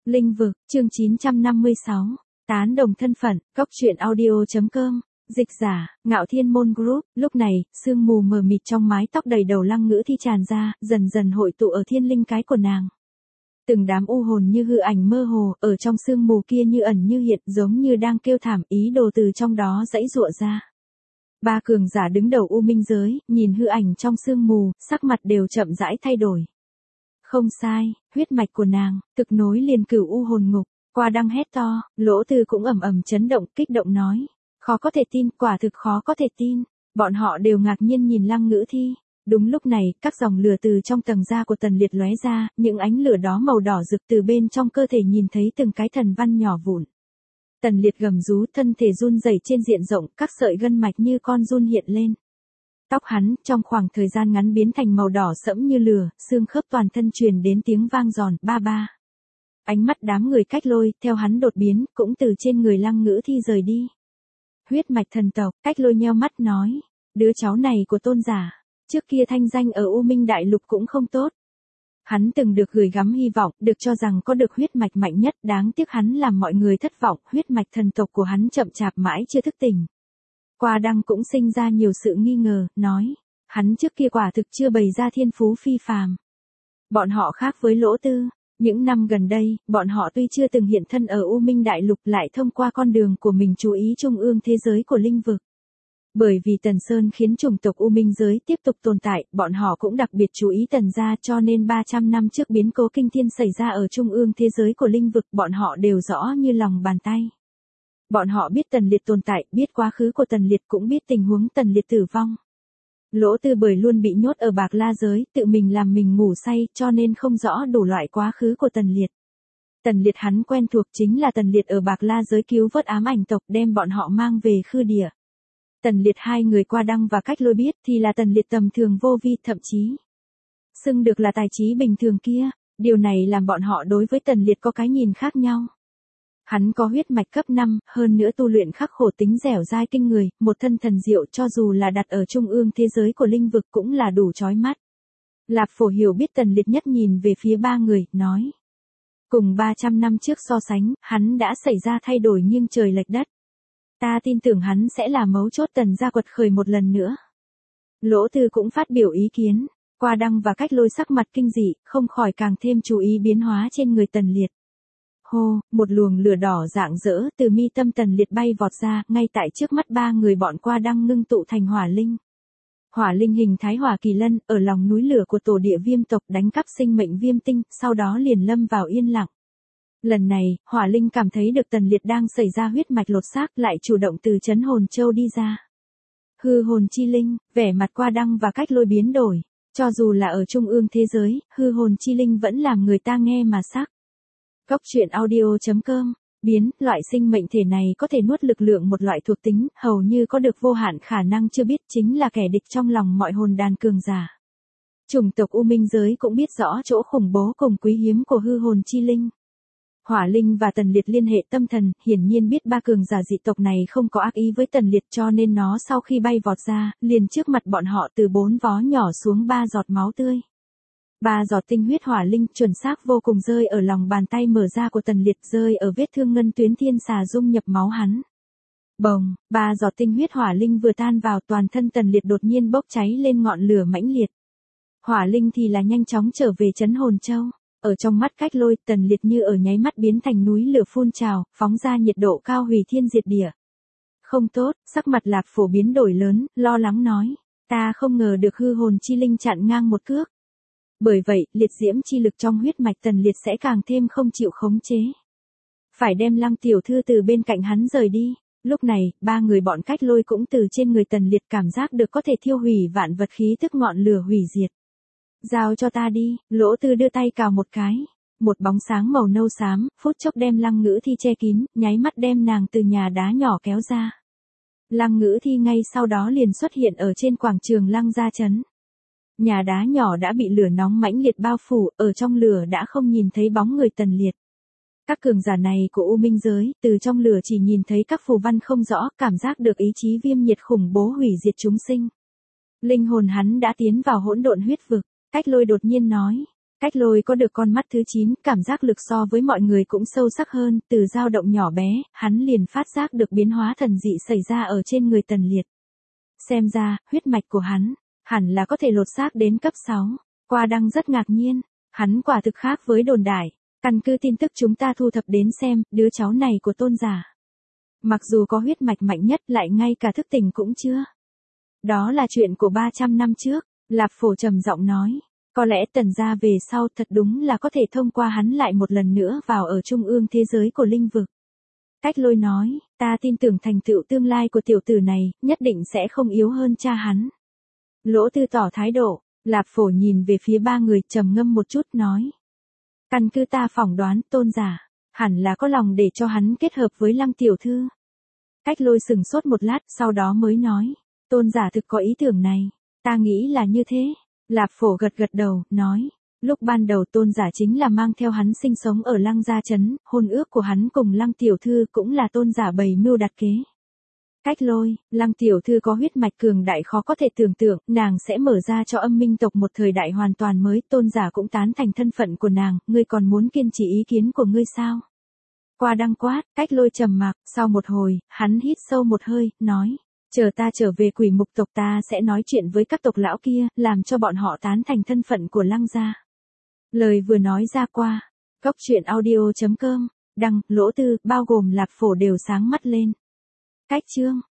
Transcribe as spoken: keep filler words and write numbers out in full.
Linh vực, chương chín trăm năm mươi sáu, tán đồng thân phận, cốc truyện audio.com, dịch giả, Ngạo Thiên Môn Group. Lúc này, sương mù mờ mịt trong mái tóc đầy đầu Lăng Ngữ Thi tràn ra, dần dần hội tụ ở thiên linh cái của nàng. Từng đám u hồn như hư ảnh mơ hồ, ở trong sương mù kia như ẩn như hiện, giống như đang kêu thảm, ý đồ từ trong đó giãy giụa ra. Ba cường giả đứng đầu u minh giới, nhìn hư ảnh trong sương mù, sắc mặt đều chậm rãi thay đổi. Không sai, huyết mạch của nàng, thực nối liền cửu u hồn ngục. Qua Đăng hét to, Lỗ Tư cũng ầm ầm chấn động, kích động nói. Khó có thể tin, quả thực khó có thể tin. Bọn họ đều ngạc nhiên nhìn Lăng Ngữ Thi. Đúng lúc này, các dòng lửa từ trong tầng da của Tần Liệt lóe ra, những ánh lửa đó màu đỏ rực từ bên trong cơ thể nhìn thấy từng cái thần văn nhỏ vụn. Tần Liệt gầm rú, thân thể run rẩy trên diện rộng, các sợi gân mạch như con giun hiện lên. Tóc hắn, trong khoảng thời gian ngắn biến thành màu đỏ sẫm như lửa, xương khớp toàn thân truyền đến tiếng vang giòn, ba ba. Ánh mắt đám người Cách Lôi, theo hắn đột biến, cũng từ trên người Lăng Ngữ Thi rời đi. Huyết mạch thần tộc, Cách Lôi nheo mắt nói. Đứa cháu này của tôn giả, trước kia thanh danh ở U Minh Đại Lục cũng không tốt. Hắn từng được gửi gắm hy vọng, được cho rằng có được huyết mạch mạnh nhất, đáng tiếc hắn làm mọi người thất vọng, huyết mạch thần tộc của hắn chậm chạp mãi chưa thức tỉnh. Qua Đăng cũng sinh ra nhiều sự nghi ngờ, nói, hắn trước kia quả thực chưa bày ra thiên phú phi phàm. Bọn họ khác với Lỗ Tư, những năm gần đây, bọn họ tuy chưa từng hiện thân ở U Minh Đại Lục lại thông qua con đường của mình chú ý trung ương thế giới của linh vực. Bởi vì Tần Sơn khiến chủng tộc U Minh giới tiếp tục tồn tại, bọn họ cũng đặc biệt chú ý Tần gia, cho nên ba trăm năm trước biến cố kinh thiên xảy ra ở trung ương thế giới của linh vực, bọn họ đều rõ như lòng bàn tay. Bọn họ biết Tần Liệt tồn tại, biết quá khứ của Tần Liệt, cũng biết tình huống Tần Liệt tử vong. Lỗ Tư bởi luôn bị nhốt ở Bạc La giới, tự mình làm mình ngủ say, cho nên không rõ đủ loại quá khứ của Tần Liệt. Tần Liệt hắn quen thuộc chính là Tần Liệt ở Bạc La giới cứu vớt ám ảnh tộc, đem bọn họ mang về Khư Địa. Tần Liệt hai người Qua Đăng và Cách Lôi biết thì là Tần Liệt tầm thường vô vi, thậm chí xưng được là tài trí bình thường kia. Điều này làm bọn họ đối với Tần Liệt có cái nhìn khác nhau. Hắn có huyết mạch cấp năm, hơn nữa tu luyện khắc khổ, tính dẻo dai kinh người, một thân thần diệu, cho dù là đặt ở trung ương thế giới của linh vực cũng là đủ chói mắt. Lạp Phổ hiểu biết Tần Liệt nhất, nhìn về phía ba người, nói. Cùng ba trăm năm trước so sánh, hắn đã xảy ra thay đổi nghiêng trời lệch đất. Ta tin tưởng hắn sẽ là mấu chốt Tần gia quật khởi một lần nữa. Lỗ Tư cũng phát biểu ý kiến. Qua Đăng và Cách Lôi sắc mặt kinh dị, không khỏi càng thêm chú ý biến hóa trên người Tần Liệt. Hô, một luồng lửa đỏ rạng rỡ từ mi tâm Tần Liệt bay vọt ra, ngay tại trước mắt ba người bọn Qua Đăng ngưng tụ thành hỏa linh. Hỏa linh hình thái hỏa kỳ lân, ở lòng núi lửa của tổ địa viêm tộc đánh cắp sinh mệnh viêm tinh, sau đó liền lâm vào yên lặng. Lần này, hỏa linh cảm thấy được Tần Liệt đang xảy ra huyết mạch lột xác, lại chủ động từ trấn hồn châu đi ra. Hư hồn chi linh, vẻ mặt Qua Đăng và Cách Lôi biến đổi. Cho dù là ở trung ương thế giới, hư hồn chi linh vẫn làm người ta nghe mà sắc. Cốc truyện audio.com, biến, loại sinh mệnh thể này có thể nuốt lực lượng một loại thuộc tính, hầu như có được vô hạn khả năng chưa biết, chính là kẻ địch trong lòng mọi hồn đàn cường giả. Chủng tộc U Minh giới cũng biết rõ chỗ khủng bố cùng quý hiếm của hư hồn chi linh. Hỏa linh và Tần Liệt liên hệ tâm thần, hiển nhiên biết ba cường giả dị tộc này không có ác ý với Tần Liệt, cho nên nó sau khi bay vọt ra, liền trước mặt bọn họ từ bốn vó nhỏ xuống ba giọt máu tươi. Ba giọt tinh huyết hỏa linh chuẩn xác vô cùng rơi ở lòng bàn tay mở ra của Tần Liệt, rơi ở vết thương ngân tuyến thiên xà dung nhập máu hắn. Bồng, ba giọt tinh huyết hỏa linh vừa tan vào, toàn thân Tần Liệt đột nhiên bốc cháy lên ngọn lửa mãnh liệt. Hỏa linh thì là nhanh chóng trở về trấn hồn châu. Ở trong mắt Cách Lôi, Tần Liệt như ở nháy mắt biến thành núi lửa phun trào, phóng ra nhiệt độ cao hủy thiên diệt địa. Không tốt, sắc mặt Lạp Phổ biến đổi lớn, lo lắng nói. Ta không ngờ được hư hồn chi linh chặn ngang một cước. Bởi vậy, liệt diễm chi lực trong huyết mạch Tần Liệt sẽ càng thêm không chịu khống chế. Phải đem Lăng tiểu thư từ bên cạnh hắn rời đi. Lúc này, ba người bọn Cách Lôi cũng từ trên người Tần Liệt cảm giác được có thể thiêu hủy vạn vật khí tức ngọn lửa hủy diệt. Giao cho ta đi, Lỗ Tư đưa tay cào một cái. Một bóng sáng màu nâu xám, phút chốc đem Lăng Ngữ Thi che kín, nháy mắt đem nàng từ nhà đá nhỏ kéo ra. Lăng Ngữ Thi ngay sau đó liền xuất hiện ở trên quảng trường Lăng gia trấn. Nhà đá nhỏ đã bị lửa nóng mãnh liệt bao phủ, ở trong lửa đã không nhìn thấy bóng người Tần Liệt. Các cường giả này của U Minh giới, từ trong lửa chỉ nhìn thấy các phù văn không rõ, cảm giác được ý chí viêm nhiệt khủng bố hủy diệt chúng sinh. Linh hồn hắn đã tiến vào hỗn độn huyết vực. Cách Lôi đột nhiên nói, Cách Lôi có được con mắt thứ chín, cảm giác lực so với mọi người cũng sâu sắc hơn, từ dao động nhỏ bé, hắn liền phát giác được biến hóa thần dị xảy ra ở trên người Tần Liệt. Xem ra, huyết mạch của hắn, hẳn là có thể lột xác đến cấp sáu. Qua Đăng rất ngạc nhiên, hắn quả thực khác với đồn đại. Căn cứ tin tức chúng ta thu thập đến xem, đứa cháu này của Tôn giả, mặc dù có huyết mạch mạnh nhất lại ngay cả thức tỉnh cũng chưa. Đó là chuyện của ba trăm năm trước, Lạp Phổ trầm giọng nói. Có lẽ Tần gia về sau thật đúng là có thể thông qua hắn lại một lần nữa vào ở trung ương thế giới của linh vực. Cách Lôi nói, ta tin tưởng thành tựu tương lai của tiểu tử này, nhất định sẽ không yếu hơn cha hắn. Lỗ Tư tỏ thái độ, Lạp Phổ nhìn về phía ba người trầm ngâm một chút nói. Căn cứ ta phỏng đoán Tôn giả, hẳn là có lòng để cho hắn kết hợp với Lăng tiểu thư. Cách Lôi sừng sốt một lát sau đó mới nói, Tôn giả thực có ý tưởng này, ta nghĩ là như thế. Lạp Phổ gật gật đầu, nói, lúc ban đầu Tôn giả chính là mang theo hắn sinh sống ở Lăng gia trấn, hôn ước của hắn cùng Lăng tiểu thư cũng là Tôn giả bày mưu đặt kế. Cách Lôi, Lăng tiểu thư có huyết mạch cường đại khó có thể tưởng tượng, nàng sẽ mở ra cho âm minh tộc một thời đại hoàn toàn mới, Tôn giả cũng tán thành thân phận của nàng, ngươi còn muốn kiên trì ý kiến của ngươi sao? Qua Đăng quát, Cách Lôi trầm mặc, sau một hồi, hắn hít sâu một hơi, nói. Chờ ta trở về Quỷ Mục tộc ta sẽ nói chuyện với các tộc lão kia, làm cho bọn họ tán thành thân phận của Lăng gia. Lời vừa nói ra qua, Cốc truyện audio chấm com, Đăng, Lỗ Tư, bao gồm Lạp Phổ đều sáng mắt lên. Cách chương